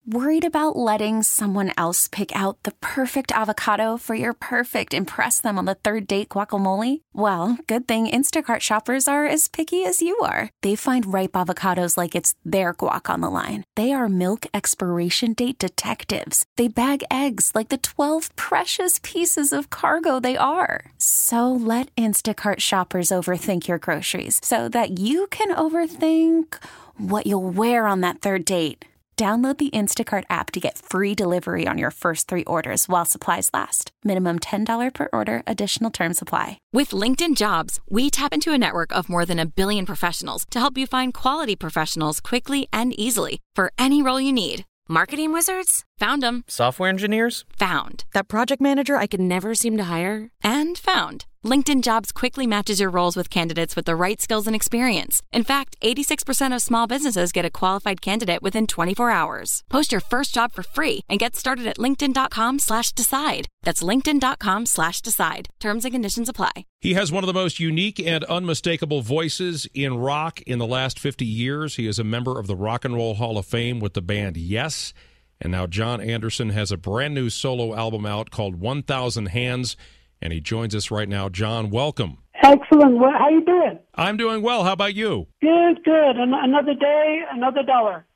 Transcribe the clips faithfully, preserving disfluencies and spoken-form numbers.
Worried about letting someone else pick out the perfect avocado for your perfect impress them on the third date guacamole? Well, good thing Instacart shoppers are as picky as you are. They find ripe avocados like it's their guac on the line. They are milk expiration date detectives. They bag eggs like the twelve precious pieces of cargo they are. So let Instacart shoppers overthink your groceries so that you can overthink what you'll wear on that third date. Download the Instacart app to get free delivery on your first three orders while supplies last. Minimum ten dollars per order. Additional terms apply. With LinkedIn Jobs, we tap into a network of more than a billion professionals to help you find quality professionals quickly and easily for any role you need. Marketing wizards? Found them. Software engineers? Found. That project manager I could never seem to hire? And found. LinkedIn Jobs quickly matches your roles with candidates with the right skills and experience. In fact, eighty-six percent of small businesses get a qualified candidate within twenty-four hours. Post your first job for free and get started at linkedin.com slash decide. That's linkedin.com slash decide. Terms and conditions apply. He has one of the most unique and unmistakable voices in rock in the last fifty years. He is a member of the Rock and Roll Hall of Fame with the band Yes. And now Jon Anderson has a brand new solo album out called one thousand Hands. And he joins us right now. Jon, welcome. Excellent. Well, how you doing? I'm doing well. How about you? Good, good. An- another day, another dollar.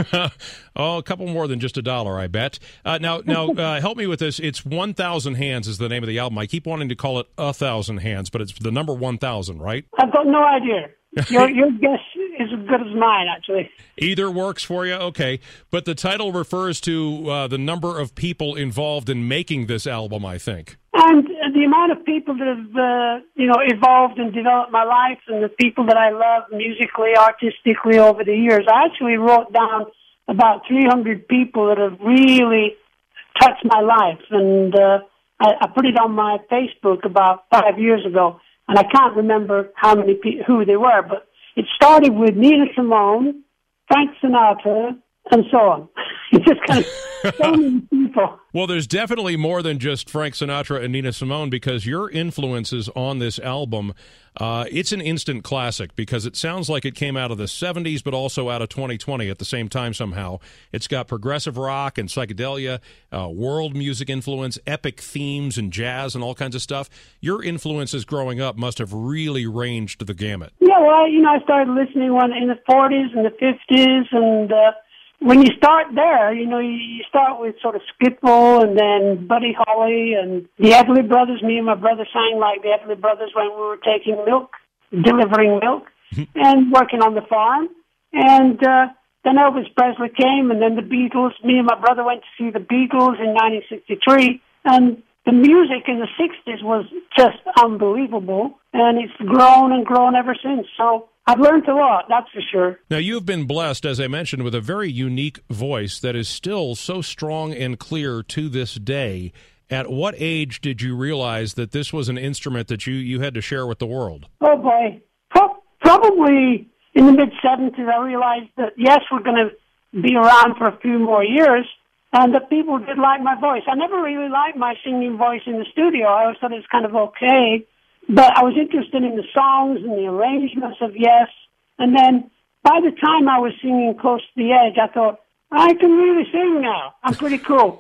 Oh, a couple more than just a dollar, I bet. Uh, now, now, uh, help me with this. It's one thousand Hands is the name of the album. I keep wanting to call it a thousand hands, but it's the number one thousand, right? I've got no idea. Your, your guess is as good as mine, actually. Either works for you, okay. But the title refers to uh, the number of people involved in making this album, I think. And the amount of people that have, uh, you know, evolved and developed my life, and the people that I love musically, artistically over the years. I actually wrote down about three hundred people that have really touched my life, and uh, I, I put it on my Facebook about five years ago, and I can't remember how many pe- who they were, but it started with Nina Simone, Frank Sinatra, and so on. It's just kind of so many people. Well, there's definitely more than just Frank Sinatra and Nina Simone, because your influences on this album, uh, it's an instant classic because it sounds like it came out of the seventies, but also out of twenty twenty at the same time somehow. It's got progressive rock and psychedelia, uh, world music influence, epic themes and jazz and all kinds of stuff. Your influences growing up must have really ranged the gamut. Yeah, well, you know, I started listening when in the forties and the fifties, and uh, when you start there, you know, you start with sort of Skidrow and then Buddy Holly and the Everly Brothers. Me and my brother sang like the Everly Brothers when we were taking milk, delivering milk, and working on the farm. And uh, then Elvis Presley came, and then the Beatles. Me and my brother went to see the Beatles in nineteen sixty-three. And the music in the sixties was just unbelievable, and it's grown and grown ever since. So I've learned a lot, that's for sure. Now, you've been blessed, as I mentioned, with a very unique voice that is still so strong and clear to this day. At what age did you realize that this was an instrument that you, you had to share with the world? Oh, boy. Pro- probably in the mid-seventies, I realized that, yes, we're going to be around for a few more years, and that people did like my voice. I never really liked my singing voice in the studio. I always thought it was kind of okay. But I was interested in the songs and the arrangements of Yes. And then by the time I was singing Close to the Edge, I thought, I can really sing now. I'm pretty cool.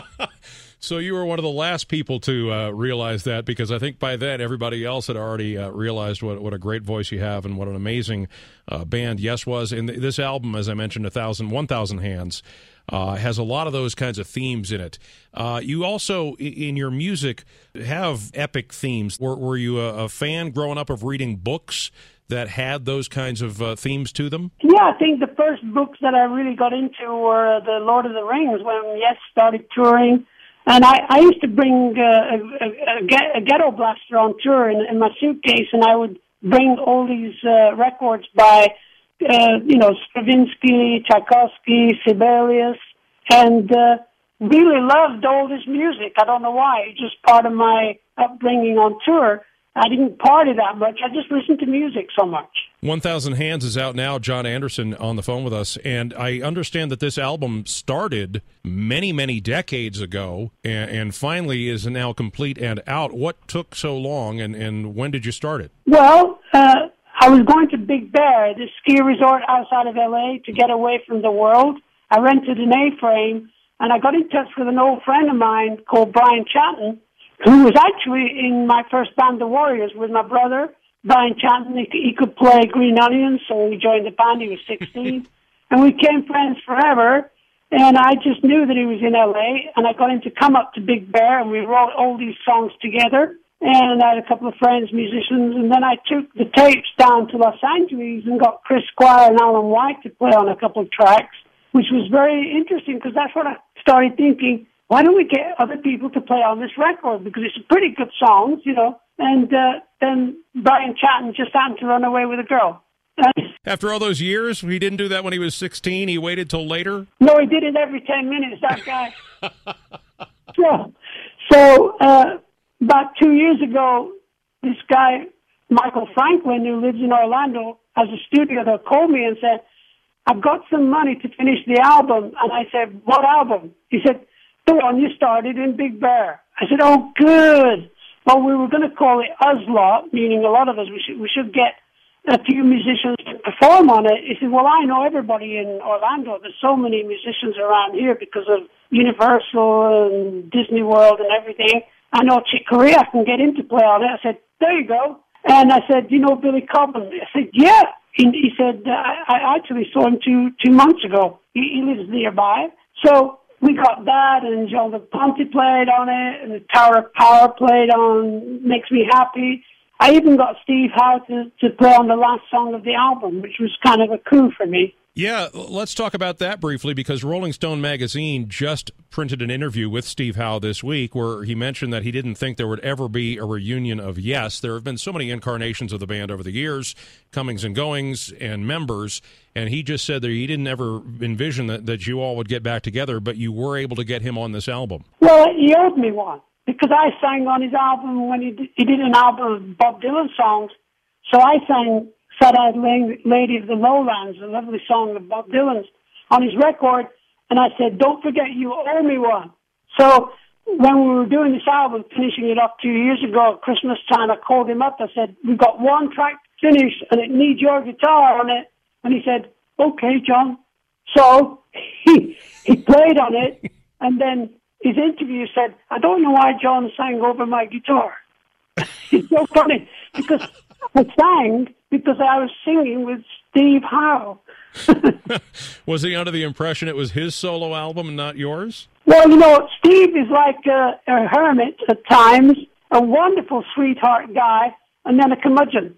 So you were one of the last people to uh, realize that, because I think by then everybody else had already uh, realized what, what a great voice you have and what an amazing uh, band Yes was. And th- this album, as I mentioned, a thousand, one thousand Hands, uh, has a lot of those kinds of themes in it. Uh, you also, in your music, have epic themes. Were, were you a, a fan growing up of reading books that had those kinds of uh, themes to them? Yeah, I think the first books that I really got into were The Lord of the Rings, when Yes started touring. And I, I used to bring uh, a, a, a ghetto blaster on tour in, in my suitcase, and I would bring all these uh, records by, uh, you know, Stravinsky, Tchaikovsky, Sibelius, and uh, really loved all this music. I don't know why. It's just part of my upbringing on tour. I didn't party that much. I just listened to music so much. one thousand Hands is out now. Jon Anderson on the phone with us. And I understand that this album started many, many decades ago and, and finally is now complete and out. What took so long, and, and when did you start it? Well, uh, I was going to Big Bear, this ski resort outside of L A, to get away from the world. I rented an A-frame, and I got in touch with an old friend of mine called Brian Chatton, who was actually in my first band, The Warriors, with my brother. Brian Chatton, he, he could play Green Onions, so he joined the band. He was sixteen. And we became friends forever. And I just knew that he was in L A, and I got him to come up to Big Bear, and we wrote all these songs together. And I had a couple of friends, musicians, and then I took the tapes down to Los Angeles and got Chris Squire and Alan White to play on a couple of tracks, which was very interesting because that's what I started thinking, why don't we get other people to play on this record? Because it's pretty good songs, you know. And uh, then Brian Chatton just happened to run away with a girl. After all those years, he didn't do that when he was sixteen? He waited till later? No, he did it every ten minutes, that guy. so, so uh, about two years ago, this guy, Michael Franklin, who lives in Orlando, has a studio that called me and said, I've got some money to finish the album. And I said, what album? He said, the one you started in Big Bear. I said, oh, good. Well, we were going to call it Us Lot, meaning a lot of us, we should, we should get a few musicians to perform on it. He said, well, I know everybody in Orlando. There's so many musicians around here because of Universal and Disney World and everything. I know Chick Corea, I can get him to play on it. I said, there you go. And I said, you know Billy Cobham? I said, yeah. He, he said, uh, I, I actually saw him two two months ago. He, he lives nearby. So we got that, and John Ponte played on it, and the Tower of Power played on Makes Me Happy. I even got Steve Howe to, to play on the last song of the album, which was kind of a coup for me. Yeah, let's talk about that briefly, because Rolling Stone magazine just printed an interview with Steve Howe this week where he mentioned that he didn't think there would ever be a reunion of Yes. There have been so many incarnations of the band over the years, comings and goings and members, and he just said that he didn't ever envision that, that you all would get back together, but you were able to get him on this album. Well, he owed me one, because I sang on his album when he did, he did an album of Bob Dylan songs, so I sang Sad-Eyed Lady of the Lowlands, a lovely song of Bob Dylan's, on his record, and I said, don't forget you owe me one. So when we were doing this album, finishing it up two years ago at Christmas time, I called him up. I said, we've got one track finished, and it needs your guitar on it. And he said, okay, John. So he, he played on it, and then his interview said, I don't know why John sang over my guitar. It's so funny, because I sang because I was singing with Steve Howe. Was he under the impression it was his solo album and not yours? Well, you know, Steve is like a, a hermit at times, a wonderful sweetheart guy, and then a curmudgeon.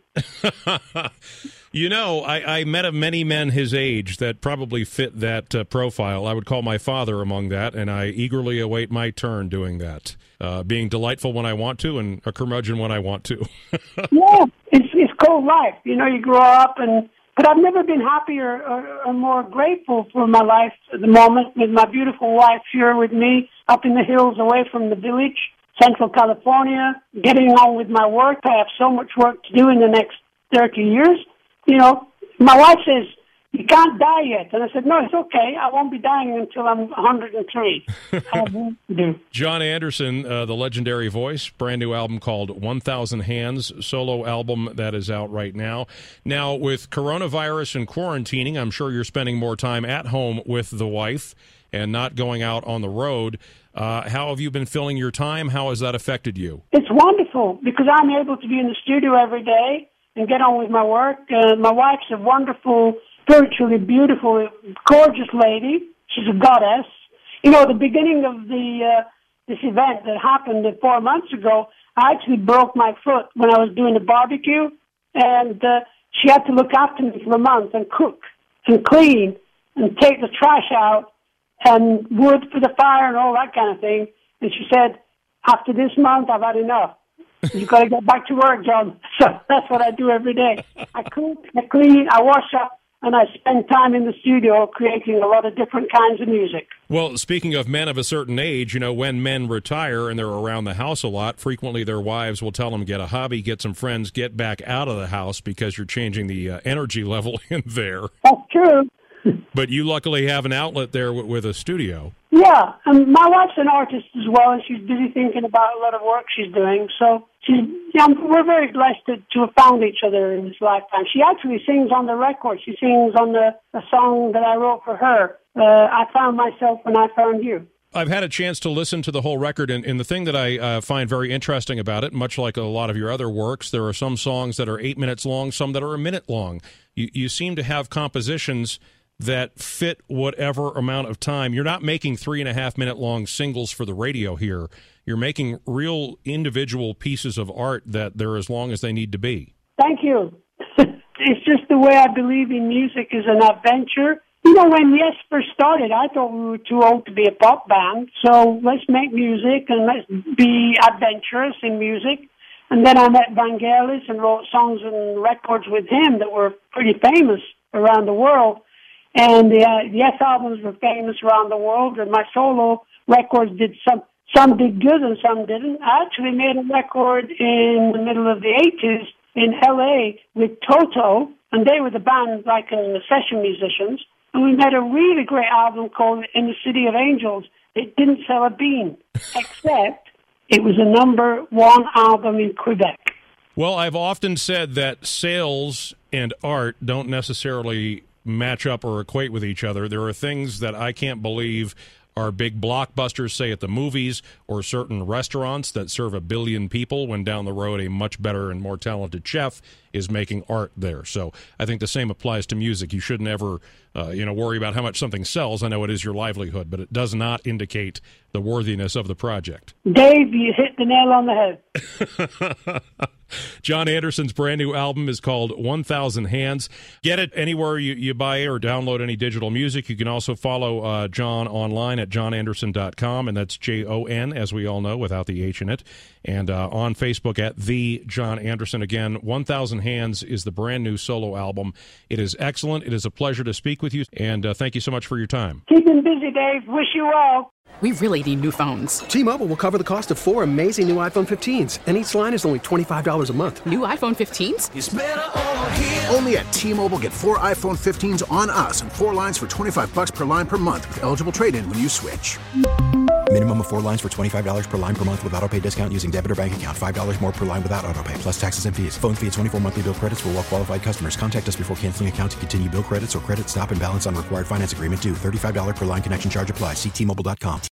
You know, I, I met many men his age that probably fit that uh, profile. I would call my father among that, and I eagerly await my turn doing that. Uh, being delightful when I want to and a curmudgeon when I want to. Yeah, it's it's called life. You know, you grow up, and but I've never been happier or, or more grateful for my life at the moment with my beautiful wife here with me up in the hills away from the village, Central California, getting on with my work. I have so much work to do in the next thirty years. You know, my wife says, you can't die yet. And I said, no, it's okay. I won't be dying until I'm one hundred three. I won't do. John Anderson, uh, the legendary voice, brand new album called one thousand Hands, solo album that is out right now. Now, with coronavirus and quarantining, I'm sure you're spending more time at home with the wife and not going out on the road. Uh, how have you been filling your time? How has that affected you? It's wonderful because I'm able to be in the studio every day and get on with my work. Uh, my wife's a wonderful, spiritually beautiful, gorgeous lady. She's a goddess. You know, the beginning of the uh, this event that happened four months ago, I actually broke my foot when I was doing the barbecue, and uh, she had to look after me for a month and cook and clean and take the trash out and wood for the fire and all that kind of thing. And she said, after this month, I've had enough. You've got to get back to work, John. So that's what I do every day. I cook, I clean, I wash up, and I spend time in the studio creating a lot of different kinds of music. Well, speaking of men of a certain age, you know, when men retire and they're around the house a lot, frequently their wives will tell them, get a hobby, get some friends, get back out of the house because you're changing the uh, energy level in there. That's true. But you luckily have an outlet there w- with a studio. Yeah, and my wife's an artist as well, and she's busy thinking about a lot of work she's doing. So she's, yeah, we're very blessed to, to have found each other in this lifetime. She actually sings on the record. She sings on the, the song that I wrote for her. uh, I found myself when I found you. I've had a chance to listen to the whole record, and, and the thing that I uh, find very interesting about it, much like a lot of your other works, there are some songs that are eight minutes long, some that are a minute long. You, you seem to have compositions that fit whatever amount of time. You're not making three and a half minute long singles for the radio here. You're making real individual pieces of art that they're as long as they need to be. Thank you. It's just the way I believe in music as an adventure. You know, when Yes first started, I thought we were too old to be a pop band, so let's make music and let's be adventurous in music. And then I met Vangelis and wrote songs and records with him that were pretty famous around the world. And the uh, Yes albums were famous around the world, and my solo records did some, some did good and some didn't. I actually made a record in the middle of the eighties in L A with Toto, and they were the band, like uh, session musicians. And we made a really great album called In the City of Angels. It didn't sell a bean, except it was a number one album in Quebec. Well, I've often said that sales and art don't necessarily match up or equate with each other. There are things that I can't believe are big blockbusters, say at the movies, or certain restaurants that serve a billion people, when down the road a much better and more talented chef is making art there. So I think the same applies to music. You shouldn't ever uh, you know, worry about how much something sells. I know it is your livelihood, but it does not indicate the worthiness of the project. Dave, you hit the nail on the head. Jon Anderson's brand new album is called one thousand Hands. Get it anywhere you, you buy or download any digital music. You can also follow uh, Jon online at jon anderson dot com, and that's J O N, as we all know, without the H in it. And uh, on Facebook at The Jon Anderson. Again, one thousand Hands is the brand new solo album. It is excellent. It is a pleasure to speak with you, and uh, thank you so much for your time. Keep him busy, Dave. Wish you well. We really need new phones. T-Mobile will cover the cost of four amazing new iPhone fifteens, and each line is only twenty-five dollars a month. New iPhone fifteens? It's better over here. Only at T-Mobile, get four iPhone fifteens on us and four lines for twenty-five dollars per line per month with eligible trade-in when you switch. Minimum of four lines for twenty-five dollars per line per month with autopay discount using debit or bank account. five dollars more per line without autopay, plus taxes and fees. Phone fee at twenty-four monthly bill credits for well-qualified customers. Contact us before canceling account to continue bill credits or credit stop and balance on required finance agreement due. thirty-five dollars per line connection charge applies. See T Mobile dot com.